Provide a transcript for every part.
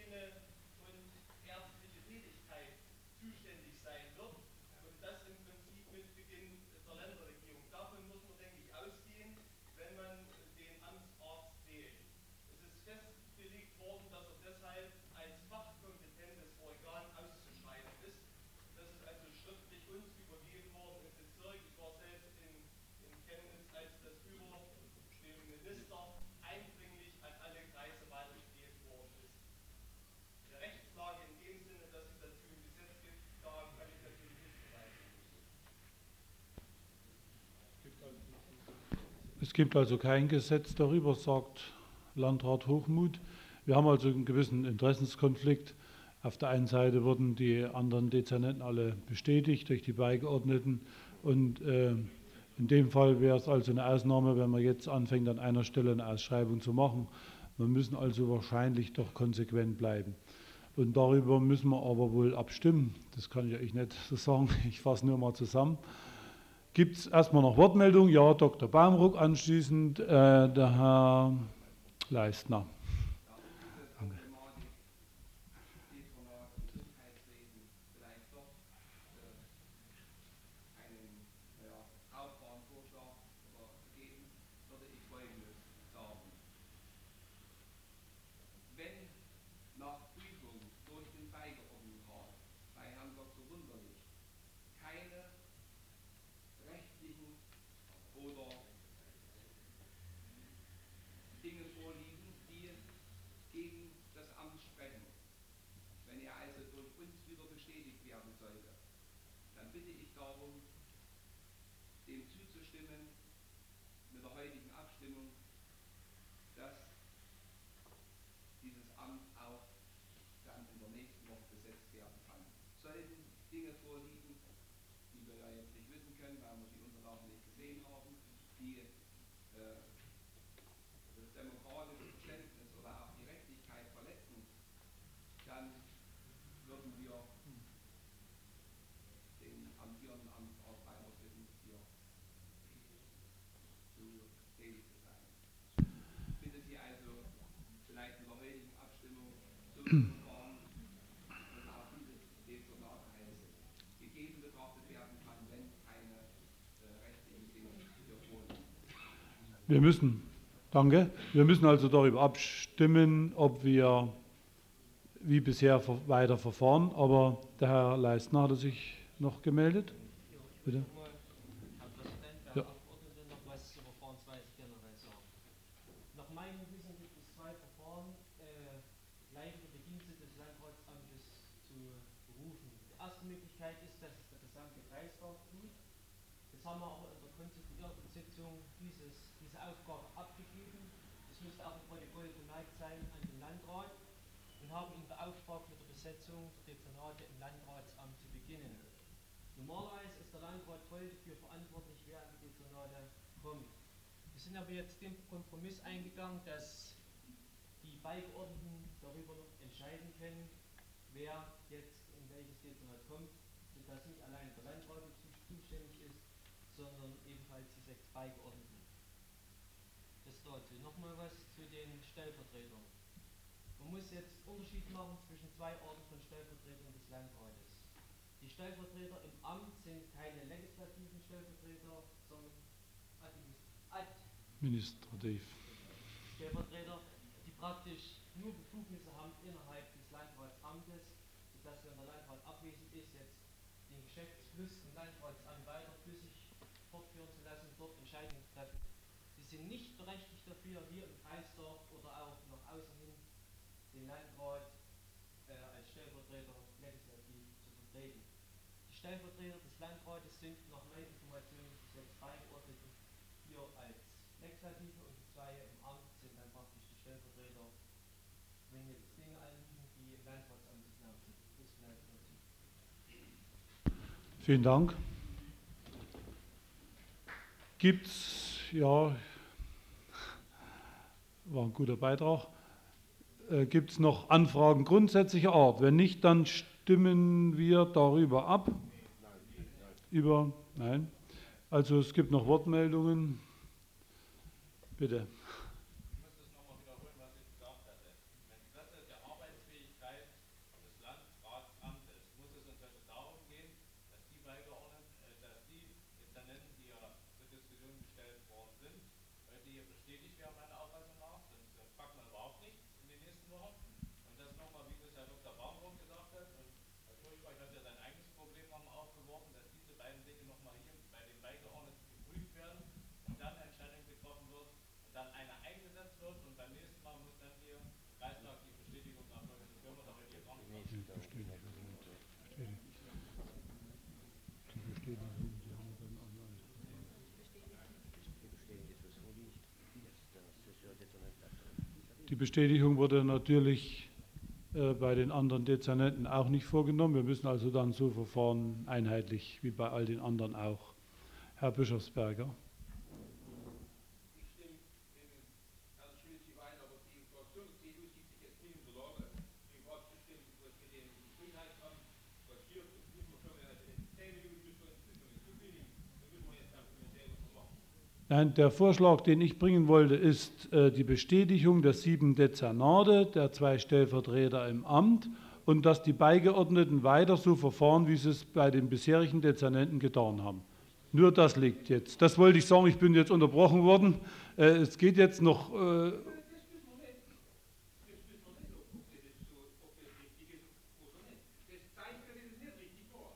Medizine und ärztliche Tätigkeit zuständig sein wird. Und das im Prinzip mit Beginn der Länderregierung. Davon muss man, denke ich, ausgehen, wenn man den Amtsarzt wählt. Es ist festgelegt worden, dass er deshalb als fachkompetentes Organ auszuschreiben ist. Das ist also schriftlich uns übergeben worden im Bezirk. Ich war selbst in Chemnitz, als das über dem Minister eindringlich an alle Kreise weitergegeben worden ist. Der Rechtslage in dem Sinne, dass es dazu ein Gesetz gibt, da kann ich natürlich nicht beweisen. Es gibt also kein Gesetz darüber, sagt Landrat Hochmuth. Wir haben also einen gewissen Interessenskonflikt. Auf der einen Seite wurden die anderen Dezernenten alle bestätigt durch die Beigeordneten und in dem Fall wäre es also eine Ausnahme, wenn man jetzt anfängt, an einer Stelle eine Ausschreibung zu machen. Wir müssen also wahrscheinlich doch konsequent bleiben. Und darüber müssen wir aber wohl abstimmen. Das kann ich euch nicht so sagen. Ich fasse nur mal zusammen. Gibt es erstmal noch Wortmeldungen? Ja, Dr. Baumruck, anschließend der Herr Leistner. Wir müssen also darüber abstimmen, ob wir wie bisher weiter verfahren. Aber der Herr Leistner hatte sich noch gemeldet. Bitte. Herr Präsident, Herr Abgeordnete, noch was zur Verfahrensweise generell sagen. Nach meinem Wissen gibt es zwei Verfahren, leitende Bedienstete des Landratsamtes zu berufen. Die erste Möglichkeit ist, dass es der gesamte Kreistag tut. Das haben wir aber in der konstituierten Sitzung diese Aufgabe abgegeben. Das müsste auch im Protokoll bemerkt sein an den Landrat und haben ihn beauftragt, mit der Besetzung der Dezernate im Landratsamt zu beginnen. Normalerweise ist der Landrat voll dafür verantwortlich, wer an die Dezernate kommt. Wir sind aber jetzt den Kompromiss eingegangen, dass die Beigeordneten darüber noch entscheiden können, wer jetzt in welches Dezernat kommt, sodass nicht allein der Landrat zuständig ist, sondern ebenfalls die 6 Beigeordneten. Das dazu. Nochmal was zu den Stellvertretern. Man muss jetzt Unterschied machen zwischen 2 Arten von Stellvertretern des Landrates. Die Stellvertreter im Amt sind keine legislativen Stellvertreter, sondern administrativ. Stellvertreter, die praktisch nur Befugnisse haben innerhalb des Landratsamtes, sodass, wenn der Landrat abwesend ist, jetzt den Geschäftsfluss im Landratsamt weiter flüssig fortführen zu lassen, dort Entscheidungen zu treffen. Sie sind nicht berechtigt dafür, hier im Kreistag oder auch nach außen hin den Landrat als Stellvertreter legislativ zu vertreten. Die Stellvertreter des Landrates sind nach meiner Information 6 Beigeordneten hier als Legislative und die 2 im Amt sind dann praktisch die Stellvertreter, wenn jetzt Dinge anliegen, die im Landratsamt zu klären sind. Das vielleicht dazu. Vielen Dank. Gibt's, ja, war ein guter Beitrag. Gibt es noch Anfragen grundsätzlicher Art? Wenn nicht, dann stimmen wir darüber ab. Nein. Also es gibt noch Wortmeldungen. Bitte. Ich muss das nochmal wiederholen, was ich gesagt hatte. Wenn das der Arbeitsfähigkeit bestätigt wäre, meiner Auffassung nach, sonst packt man überhaupt nichts in den nächsten Wochen. Und das nochmal, wie das Herr Dr. Baumroth gesagt hat, und Herr Furchtbach hat ja sein eigenes Problem nochmal aufgeworfen, dass diese beiden Dinge nochmal hier bei den Beigeordneten geprüft werden und dann eine Entscheidung getroffen wird und dann eine eingesetzt wird und beim nächsten Mal muss dann hier im Kreistag die Bestätigung erfolgen. Das können wir doch hier gar nicht machen. Die Bestätigung wurde natürlich bei den anderen Dezernenten auch nicht vorgenommen. Wir müssen also dann so verfahren, einheitlich wie bei all den anderen auch. Herr Bischofsberger. Ich stimme dem Herrn Schulz überein, aber die Fraktion der CDU sieht sich jetzt nicht in der Lage, dem abzustimmen, was mit dem Gesundheitsamt passiert. Das müssen wir schon, also in 10 Minuten müssen wir uns zukündigen. Da müssen wir jetzt kein Kommentar machen. Nein, der Vorschlag, den ich bringen wollte, ist die Bestätigung der 7 Dezernate, der 2 Stellvertreter im Amt und dass die Beigeordneten weiter so verfahren, wie sie es bei den bisherigen Dezernenten getan haben. Nur das liegt jetzt. Das wollte ich sagen, ich bin jetzt unterbrochen worden. Es geht jetzt noch... Das wissen wir nicht. Das wissen wir nicht, ob das richtig ist oder nicht. Das zeigt, dass es nicht richtig war.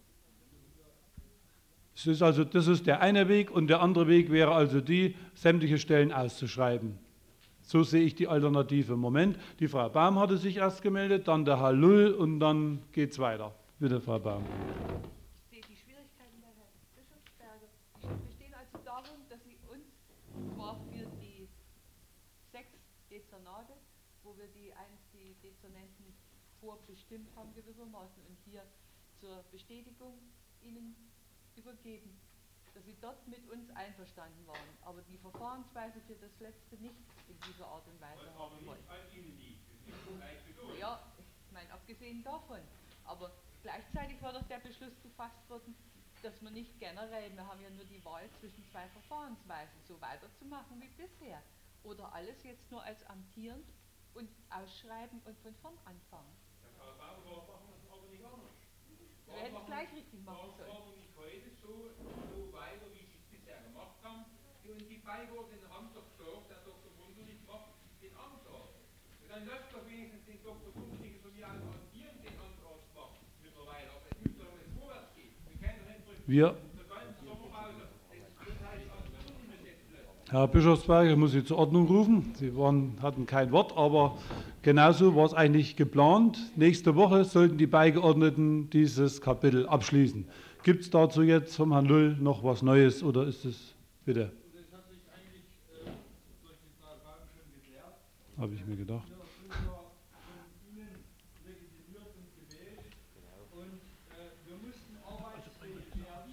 Es ist also, das ist der eine Weg und der andere Weg wäre also die, sämtliche Stellen auszuschreiben. So sehe ich die Alternative im Moment. Die Frau Baum hatte sich erst gemeldet, dann der Herr Lull und dann geht es weiter. Bitte, Frau Baum. Ich sehe die Schwierigkeiten bei Herrn Bischofsberger. Die bestehen also darin, dass Sie uns zwar für die 6 Dezernate, wo wir die Dezernenten vorbestimmt haben gewissermaßen und hier zur Bestätigung Ihnen übergeben, dass Sie dort mit uns einverstanden waren, aber die Verfahrensweise für das letzte nicht in dieser Art und Weise Was aber haben wollen. nicht an Ihnen liegt. Das ist leicht geduld. Ja, ich meine, abgesehen davon. Aber gleichzeitig war doch der Beschluss gefasst worden, dass man nicht generell, wir haben ja nur die Wahl zwischen 2 Verfahrensweisen, so weiterzumachen wie bisher. Oder alles jetzt nur als amtierend und ausschreiben und von vorn anfangen. Herr Frau Baum, warum machen wir es aber nicht anders? Wir hätten es gleich richtig machen sollen. Warum nicht heute so weiter, wie Sie es bisher gemacht haben? Und die Beigeordneten haben doch gesagt, der Dr. Wunderlich macht den Antrag. Und dann lasst doch wenigstens den Dr. Wunderlich von mir aus amtieren, den Antrag macht mittlerweile. Aber es muss doch jetzt vorwärts gehen. Wir können doch nicht Wir, zur ganzen Sommerpause das Gesundheitsamt umgesetzt lassen. Herr Bischofsberger, ich muss Sie zur Ordnung rufen. Sie hatten kein Wort, aber genauso war es eigentlich geplant. Nächste Woche sollten die Beigeordneten dieses Kapitel abschließen. Gibt es dazu jetzt vom Herrn Lull noch was Neues oder ist es, bitte? Das hat sich eigentlich durch die Frau Baum schon geklärt. Habe ich mir gedacht. Wir sind ja von Ihnen legitimiert und gewählt und wir mussten arbeitsfähig werden.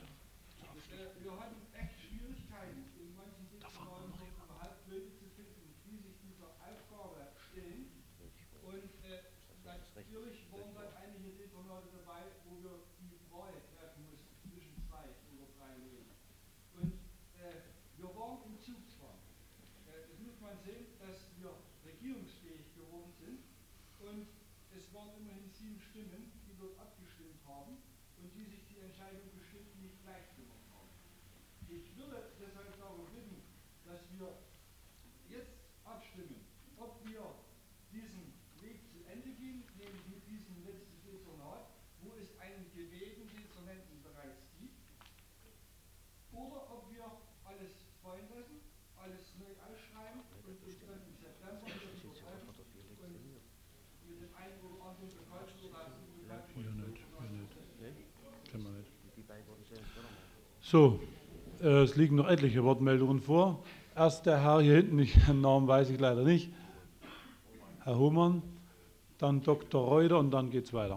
Wir hatten echt Schwierigkeiten, in manchen Dezernaten überhaupt Leute zu finden, die sich dieser Aufgabe stellen. Und natürlich waren dann einige Dezernate dabei, wo wir die Wahl treffen mussten zwischen 2 oder 3 Leuten. Und wir waren im Zugzwang. Das muss man sehen, dass wir regierungsfähig geworden sind. Und es waren immerhin 7 Stimmen, die dort abgestimmt haben und die sich die Entscheidung bestimmt nicht leicht gemacht haben. Ich würde deshalb darum bitten, dass wir jetzt abstimmen, ob wir diesen Weg zu Ende gehen, nämlich mit diesem letzten Dezernat, wo es einen gewählten Dezernenten bereits gibt, oder ob wir alles fallen lassen, alles neu ausschreiben und uns dann im September wieder treffen und mit dem einen oder anderen Bekannt oder aus unbekannten Können wir nicht. So, es liegen noch etliche Wortmeldungen vor. Erst der Herr hier hinten, den Namen weiß ich leider nicht, Herr Hohmann, dann Dr. Reuter und dann geht es weiter.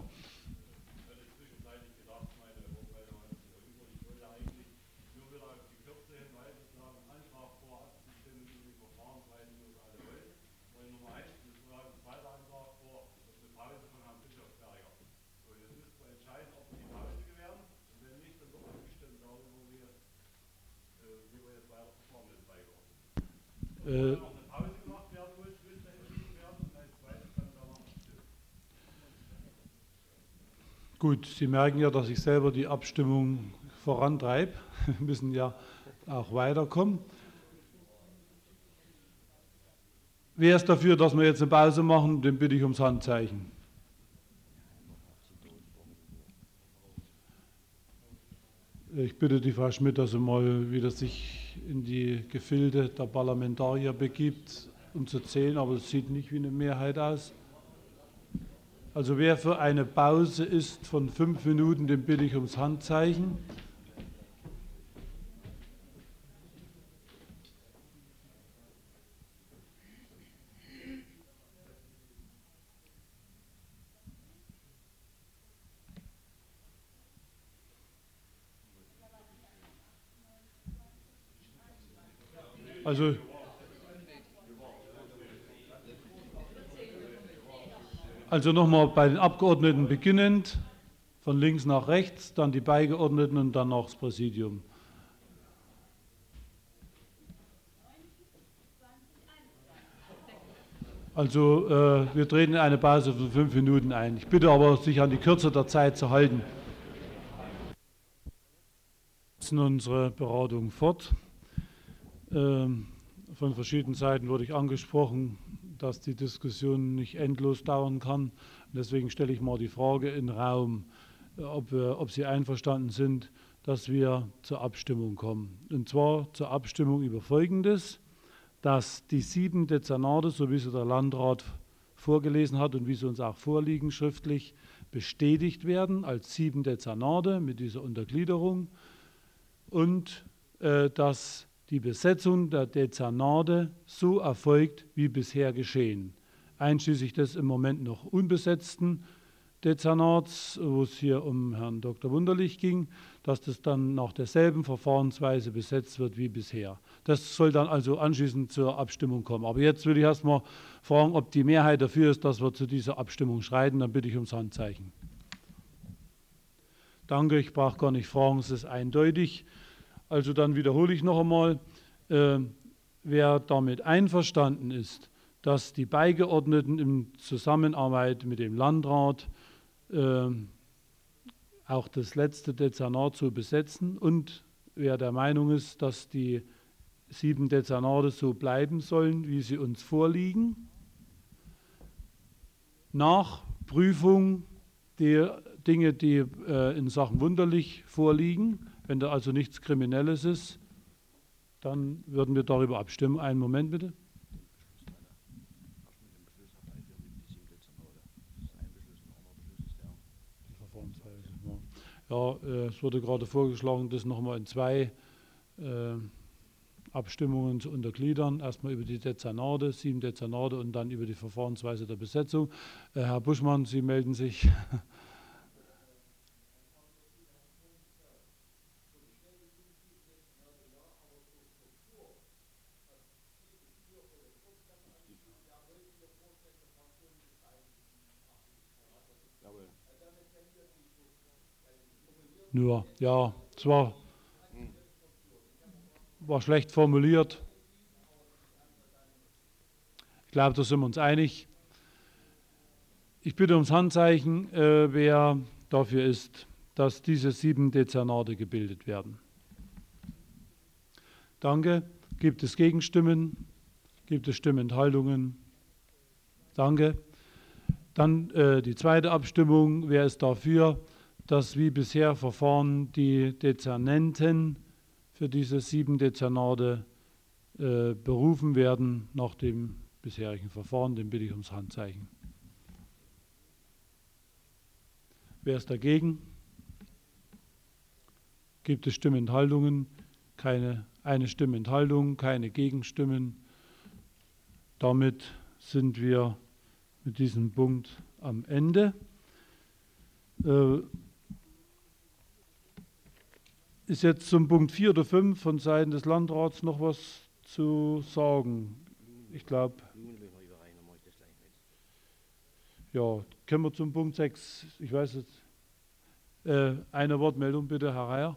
Gut, Sie merken ja, dass ich selber die Abstimmung vorantreibe. Wir müssen ja auch weiterkommen. Wer ist dafür, dass wir jetzt eine Pause machen? Den bitte ich ums Handzeichen. Ich bitte die Frau Schmidt, dass sie mal wieder sich in die Gefilde der Parlamentarier begibt, um zu zählen, aber es sieht nicht wie eine Mehrheit aus. Also wer für eine Pause ist von 5 Minuten, den bitte ich ums Handzeichen. Also nochmal bei den Abgeordneten beginnend, von links nach rechts, dann die Beigeordneten und dann noch das Präsidium. Also wir treten eine Pause von 5 Minuten ein. Ich bitte aber, sich an die Kürze der Zeit zu halten. Wir setzen unsere Beratung fort. Von verschiedenen Seiten wurde ich angesprochen, dass die Diskussion nicht endlos dauern kann. Deswegen stelle ich mal die Frage in den Raum, ob Sie einverstanden sind, dass wir zur Abstimmung kommen. Und zwar zur Abstimmung über Folgendes, dass die 7 Dezernate, so wie sie der Landrat vorgelesen hat und wie sie uns auch vorliegen schriftlich, bestätigt werden als 7 Dezernate mit dieser Untergliederung und dass die Besetzung der Dezernate so erfolgt, wie bisher geschehen, einschließlich des im Moment noch unbesetzten Dezernats, wo es hier um Herrn Dr. Wunderlich ging, dass das dann nach derselben Verfahrensweise besetzt wird wie bisher. Das soll dann also anschließend zur Abstimmung kommen. Aber jetzt will ich erst mal fragen, ob die Mehrheit dafür ist, dass wir zu dieser Abstimmung schreiten. Dann bitte ich ums Handzeichen. Danke, ich brauche gar nicht fragen, es ist eindeutig. Also dann wiederhole ich noch einmal, wer damit einverstanden ist, dass die Beigeordneten in Zusammenarbeit mit dem Landrat auch das letzte Dezernat so besetzen und wer der Meinung ist, dass die 7 Dezernate so bleiben sollen, wie sie uns vorliegen, nach Prüfung der Dinge, die in Sachen Wunderlich vorliegen. Wenn da also nichts Kriminelles ist, dann würden wir darüber abstimmen. Einen Moment bitte. Die Verfahrensweise. Ja, es wurde gerade vorgeschlagen, das nochmal in 2 Abstimmungen zu untergliedern. Erstmal über die Dezernate, 7 Dezernate und dann über die Verfahrensweise der Besetzung. Herr Buschmann, Sie melden sich. Nur, ja, es war schlecht formuliert. Ich glaube, da sind wir uns einig. Ich bitte ums Handzeichen, wer dafür ist, dass diese 7 Dezernate gebildet werden. Danke. Gibt es Gegenstimmen? Gibt es Stimmenthaltungen? Danke. Dann die zweite Abstimmung. Wer ist dafür, dass wie bisher verfahren die Dezernenten für diese 7 Dezernate berufen werden nach dem bisherigen Verfahren? Den bitte ich ums Handzeichen. Wer ist dagegen? Gibt es Stimmenthaltungen? Eine Stimmenthaltung, keine Gegenstimmen. Damit sind wir mit diesem Punkt am Ende. Ist jetzt zum Punkt 4 oder 5 von Seiten des Landrats noch was zu sagen? Ich glaube, ja, können wir zum Punkt 6. Ich weiß jetzt. Eine Wortmeldung bitte, Herr Reier.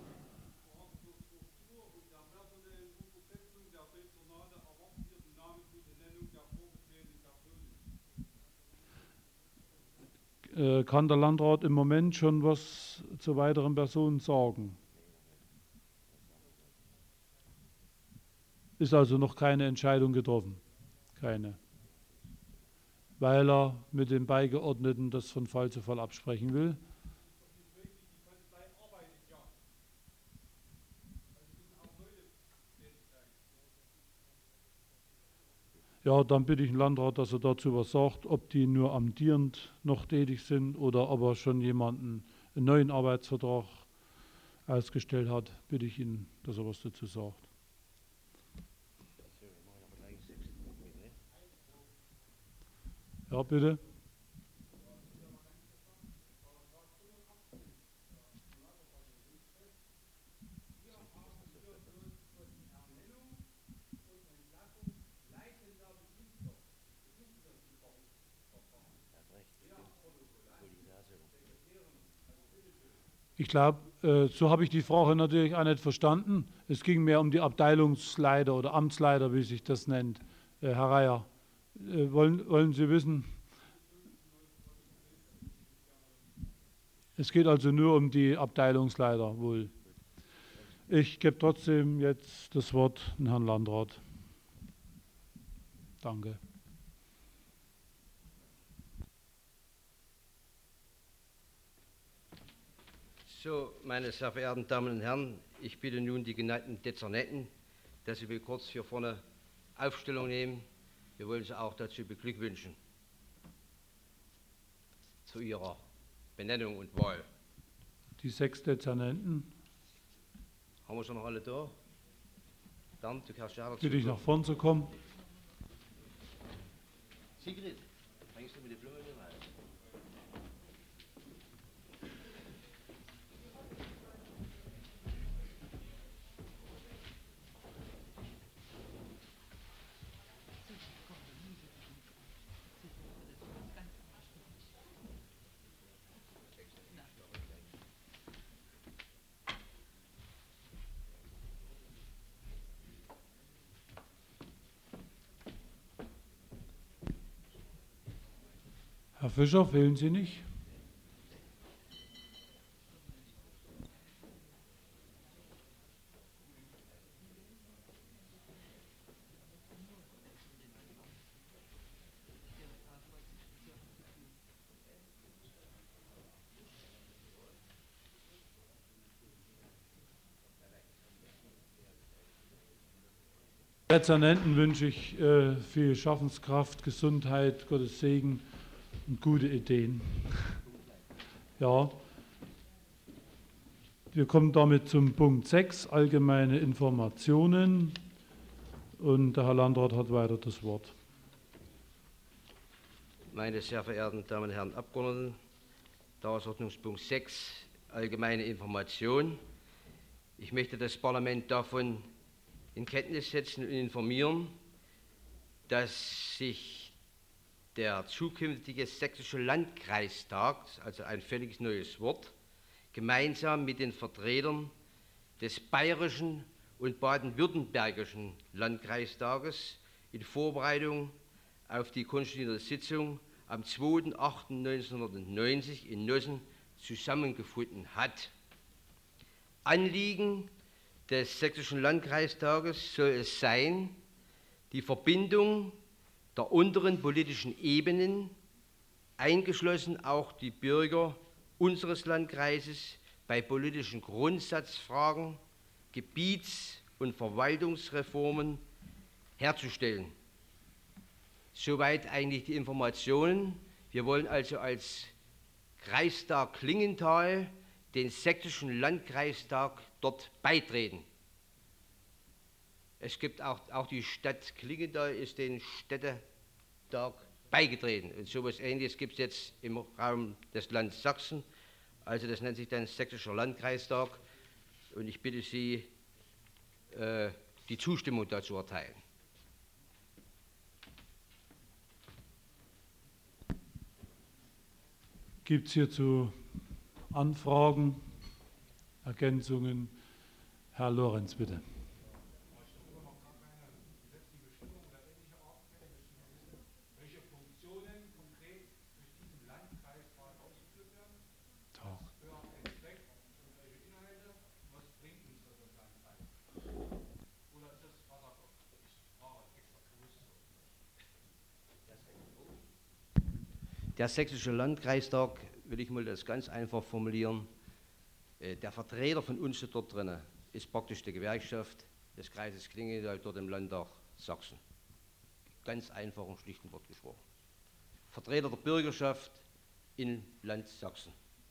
Kann der Landrat im Moment schon was zu weiteren Personen sagen? Ist also noch keine Entscheidung getroffen. keine. Weil er mit dem Beigeordneten das von Fall zu Fall absprechen will. Das ist möglich, die Polizei arbeitet ja. Also müssen auch Leute tätig sein. Ja, dann bitte ich den Landrat, dass er dazu was sagt, ob die nur amtierend noch tätig sind oder ob er schon jemanden einen neuen Arbeitsvertrag ausgestellt hat, bitte ich ihn, dass er was dazu sagt. Ja, bitte. Ich glaube, so habe ich die Frage natürlich auch nicht verstanden. Es ging mehr um die Abteilungsleiter oder Amtsleiter, wie sich das nennt. Herr Reier, wollen Sie wissen? Es geht also nur um die Abteilungsleiter wohl. Ich gebe trotzdem jetzt das Wort an Herrn Landrat. Danke. So, meine sehr verehrten Damen und Herren, ich bitte nun die genannten Dezernetten, dass sie mir kurz hier vorne Aufstellung nehmen. Wir wollen sie auch dazu beglückwünschen zu ihrer Benennung und Wahl. Die 6 Dezernenten. Haben wir schon noch alle da? Dann, du kannst ja dazu. Bitte ich nach vorn zu kommen. Sigrid, bringst du mir die Blumen mit rein? Herr Fischer, fehlen Sie nicht? Dezernenten wünsche ich viel Schaffenskraft, Gesundheit, Gottes Segen und gute Ideen. Ja, wir kommen damit zum Punkt 6, allgemeine Informationen. Und der Herr Landrat hat weiter das Wort. Meine sehr verehrten Damen und Herren Abgeordneten, Tagesordnungspunkt 6, allgemeine Information. Ich möchte das Parlament davon in Kenntnis setzen und informieren, dass sich der zukünftige Sächsische Landkreistag, also ein völlig neues Wort, gemeinsam mit den Vertretern des Bayerischen und Baden-Württembergischen Landkreistages in Vorbereitung auf die konstituierende Sitzung am 2.8.1990 in Nossen zusammengefunden hat. Anliegen des Sächsischen Landkreistages soll es sein, die Verbindung der unteren politischen Ebenen, eingeschlossen auch die Bürger unseres Landkreises, bei politischen Grundsatzfragen, Gebiets- und Verwaltungsreformen herzustellen. Soweit eigentlich die Informationen. Wir wollen also als Kreistag Klingenthal den Sächsischen Landkreistag dort beitreten. Es gibt auch die Stadt Klingenthal ist den Städtetag beigetreten. Und so etwas Ähnliches gibt es jetzt im Raum des Landes Sachsen. Also das nennt sich dann Sächsischer Landkreistag. Und ich bitte Sie, die Zustimmung dazu erteilen. Gibt es hierzu Anfragen, Ergänzungen? Herr Lorenz, bitte. Welche Funktionen konkret durch diesen Landkreistag ausgeführt werden? Tag. Was für ein Zweck und welche Inhalte? Was bringt uns das als Landkreis? Oder ist das Wasserkopf? Ich frage extra bewusst so. Der Sächsische Landkreistag, will ich mal das ganz einfach formulieren, der Vertreter von uns dort drin ist praktisch die Gewerkschaft des Kreises Klingenthal dort im Landtag Sachsen. Ganz einfach und schlicht ein Wort gesprochen. Vertreter der Bürgerschaft im Land Sachsen.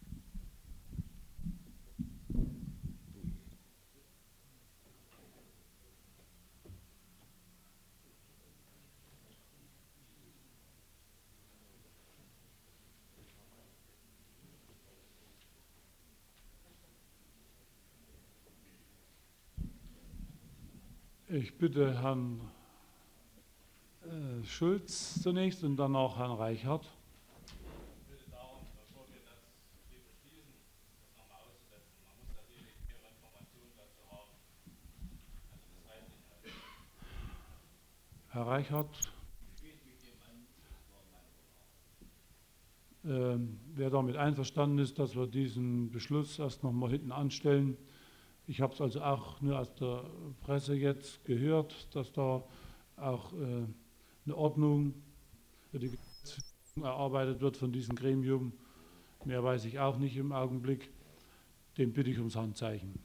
Ich bitte Herrn Schulz zunächst und dann auch Herrn Reichhardt. Ich bitte darum, bevor wir das hier beschließen, das nochmal auszusetzen. Man muss natürlich mehrere Informationen dazu haben. Also das reicht nicht alles. Herr Reichhardt. Wer damit einverstanden ist, dass wir diesen Beschluss erst noch mal hinten anstellen. Ich habe es also auch nur aus der Presse jetzt gehört, dass da auch eine Ordnung für die Gesetzgebung erarbeitet wird von diesem Gremium. Mehr weiß ich auch nicht im Augenblick. Den bitte ich ums Handzeichen.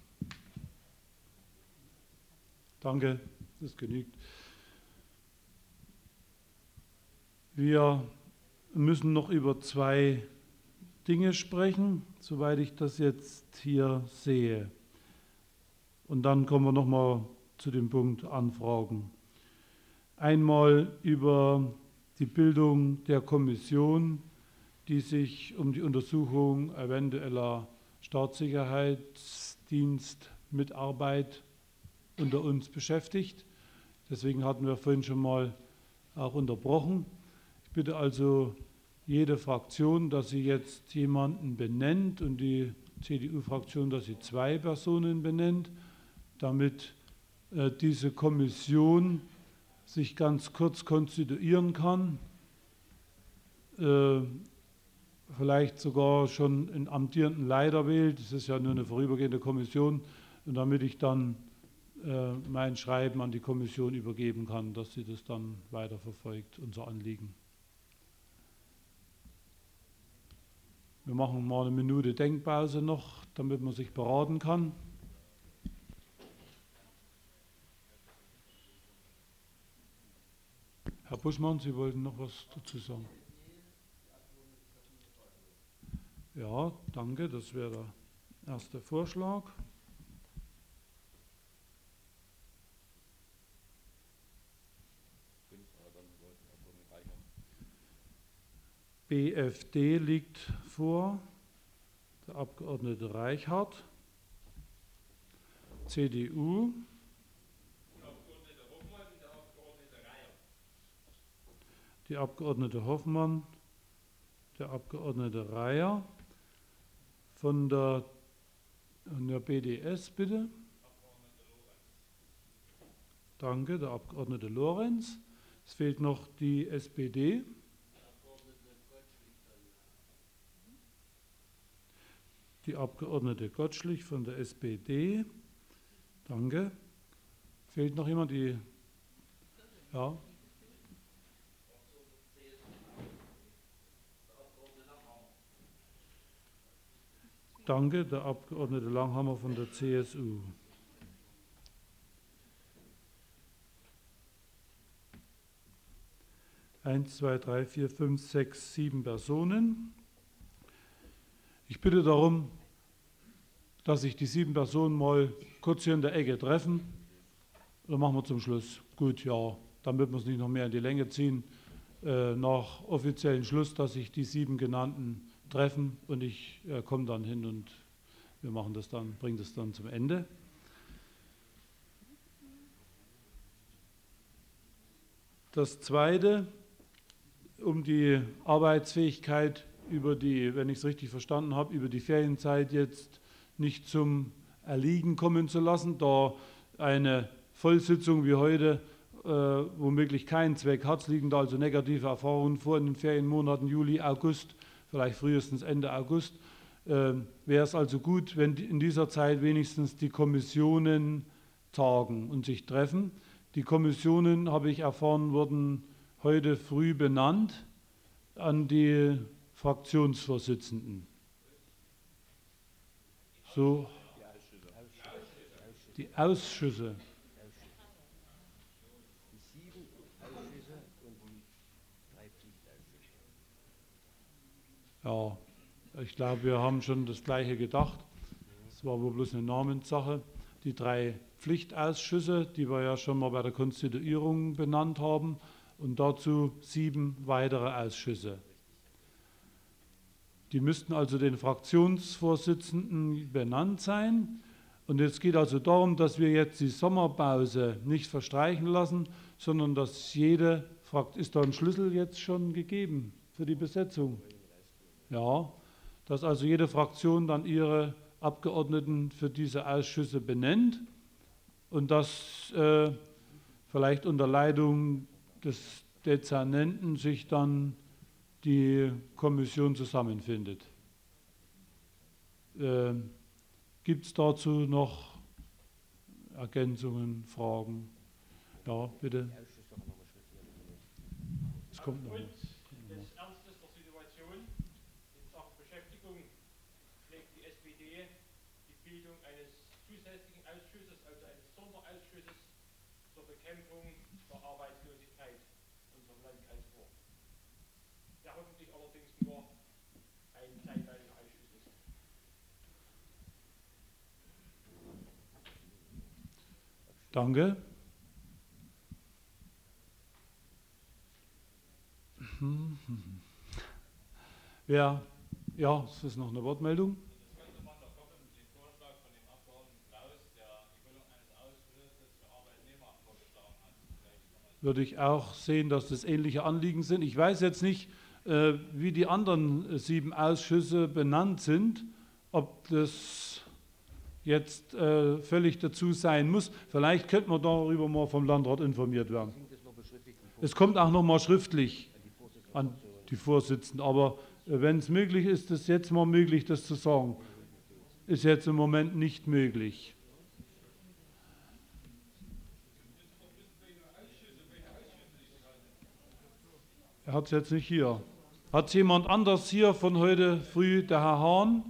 Danke, das genügt. Wir müssen noch über zwei Dinge sprechen, soweit ich das jetzt hier sehe. Und dann kommen wir nochmal zu dem Punkt Anfragen. Einmal über die Bildung der Kommission, die sich um die Untersuchung eventueller Staatssicherheitsdienstmitarbeit unter uns beschäftigt. Deswegen hatten wir vorhin schon mal auch unterbrochen. Ich bitte also jede Fraktion, dass sie jetzt jemanden benennt und die CDU-Fraktion, dass sie 2 Personen benennt, damit diese Kommission sich ganz kurz konstituieren kann, vielleicht sogar schon einen amtierenden Leiter wählt. Das ist ja nur eine vorübergehende Kommission, und damit ich dann mein Schreiben an die Kommission übergeben kann, dass sie das dann weiterverfolgt, unser Anliegen. Wir machen mal eine Minute Denkpause noch, damit man sich beraten kann. Herr Buschmann, Sie wollten noch was dazu sagen? Ja, danke, das wäre der erste Vorschlag. BFD liegt vor, der Abgeordnete Reichhardt. CDU. Die Abgeordnete Hoffmann, der Abgeordnete Reyer. Von der BDS bitte. Danke, der Abgeordnete Lorenz. Es fehlt noch die SPD. Die Abgeordnete Gottschlich von der SPD. Danke. Fehlt noch jemand? Ja. Danke, der Abgeordnete Langhammer von der CSU. Eins, zwei, drei, vier, fünf, sechs, 7 Personen. Ich bitte darum, dass sich die 7 Personen mal kurz hier in der Ecke treffen. Oder machen wir zum Schluss? Gut, ja, damit wir es nicht noch mehr in die Länge ziehen. Nach offiziellen Schluss, dass sich die 7 genannten treffen, und ich komme dann hin und wir machen das dann, bringen das dann zum Ende. Das Zweite, um die Arbeitsfähigkeit über die, wenn ich es richtig verstanden habe, über die Ferienzeit jetzt nicht zum Erliegen kommen zu lassen, da eine Vollsitzung wie heute womöglich keinen Zweck hat. Es liegen da also negative Erfahrungen vor in den Ferienmonaten Juli, August, vielleicht frühestens Ende August. Wäre es also gut, wenn in dieser Zeit wenigstens die Kommissionen tagen und sich treffen. Die Kommissionen, habe ich erfahren, wurden heute früh benannt an die Fraktionsvorsitzenden. So, die Ausschüsse. Die 7 Ausschüsse und die 3 Pflichtausschüsse. Ja, ich glaube, wir haben schon das Gleiche gedacht. Es war wohl bloß eine Namenssache. Die 3 Pflichtausschüsse, die wir ja schon mal bei der Konstituierung benannt haben, und dazu 7 weitere Ausschüsse. Die müssten also den Fraktionsvorsitzenden benannt sein. Und es geht also darum, dass wir jetzt die Sommerpause nicht verstreichen lassen, sondern dass jede Fraktion, ist da ein Schlüssel jetzt schon gegeben für die Besetzung? Ja, dass also jede Fraktion dann ihre Abgeordneten für diese Ausschüsse benennt und dass vielleicht unter Leitung des Dezernenten sich dann die Kommission zusammenfindet. Gibt es dazu noch Ergänzungen, Fragen? Ja, bitte. Es kommt noch. Aufgrund des Ernstes der Situation in Sachen Beschäftigung schlägt die SPD die Bildung eines zusätzlichen Ausschusses, also eines Sonderausschusses zur Bekämpfung der Arbeitslosigkeit in unserem Landkreis vor. Der hoffentlich allerdings nur ein kleinteiliger Ausschuss ist. Danke. Ja, es ist noch eine Wortmeldung. Das könnte man doch hoffen, den Vorschlag von dem Abgeordneten Klaus, der die Bildung eines Ausschusses für Arbeitnehmer vorgeschlagen hat. Würde ich auch sehen, dass das ähnliche Anliegen sind. Ich weiß jetzt nicht, wie die anderen 7 Ausschüsse benannt sind, ob das jetzt völlig dazu sein muss. Vielleicht könnte man darüber mal vom Landrat informiert werden. Es kommt auch noch mal schriftlich an die Vorsitzenden, aber wenn es möglich ist, ist jetzt mal möglich, das zu sagen. Ist jetzt im Moment nicht möglich. Er hat es jetzt nicht hier. Hat es jemand anders hier von heute früh, der Herr Hahn?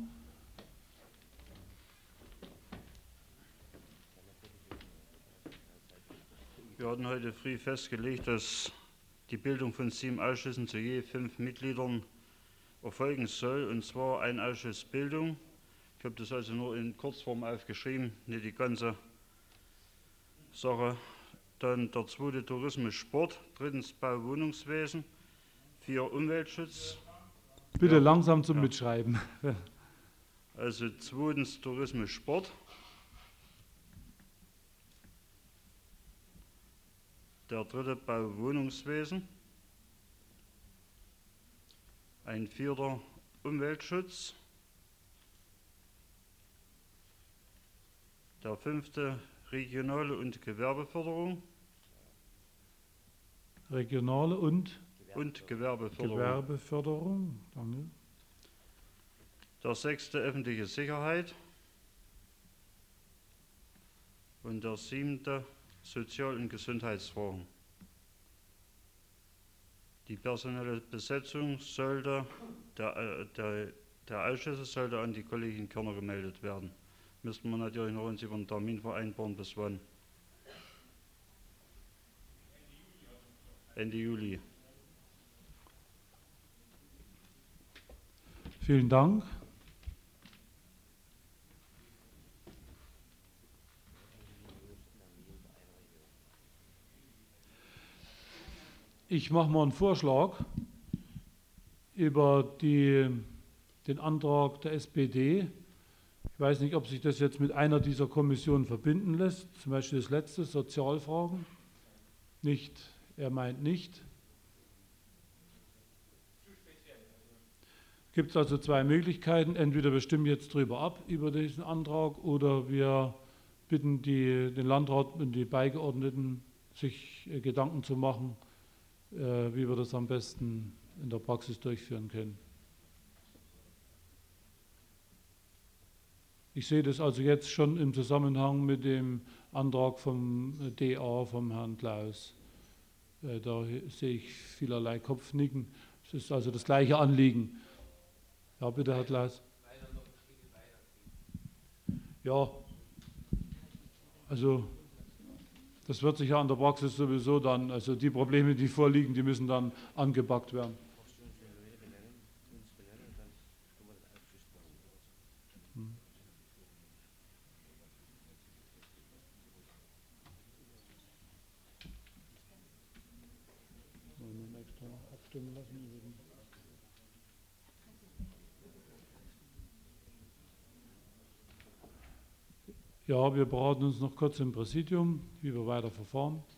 Wir hatten heute früh festgelegt, dass die Bildung von 7 Ausschüssen zu je 5 Mitgliedern erfolgen soll, und zwar ein Ausschuss Bildung. Ich habe das also nur in Kurzform aufgeschrieben, nicht die ganze Sache. Dann der 2. Tourismus Sport, 3. Bau Wohnungswesen, 4 Umweltschutz. Bitte Ja. langsam zum Mitschreiben. Also 2. Tourismus Sport. Der 3. Bau Wohnungswesen. Ein 4. Umweltschutz. Der 5. Regionale und Gewerbeförderung. Regionale und Gewerbeförderung. Gewerbeförderung. Danke. Der 6. öffentliche Sicherheit. Und der 7. Sozial- und Gesundheitsfragen. Die personelle Besetzung sollte, der Ausschüsse sollte an die Kollegin Körner gemeldet werden. Müssten wir natürlich noch uns über einen Termin vereinbaren, bis wann? Ende Juli. Vielen Dank. Ich mache mal einen Vorschlag über den Antrag der SPD. Ich weiß nicht, ob sich das jetzt mit einer dieser Kommissionen verbinden lässt, zum Beispiel das letzte, Sozialfragen. Nicht, er meint nicht. Gibt es also 2 Möglichkeiten. Entweder wir stimmen jetzt darüber ab, über diesen Antrag, oder wir bitten den Landrat und die Beigeordneten, sich Gedanken zu machen, wie wir das am besten in der Praxis durchführen können. Ich sehe das also jetzt schon im Zusammenhang mit dem Antrag vom DA, vom Herrn Klaus. Da sehe ich vielerlei Kopfnicken. Es ist also das gleiche Anliegen. Ja, bitte, Herr Klaas. Weiter noch ein Stück weitergehen. Ja, also das wird sich ja an der Praxis sowieso dann, also die Probleme, die vorliegen, die müssen dann angepackt werden. Wollen wir extra noch abstimmen lassen über den Ja, wir beraten uns noch kurz im Präsidium, wie wir weiter verfahren.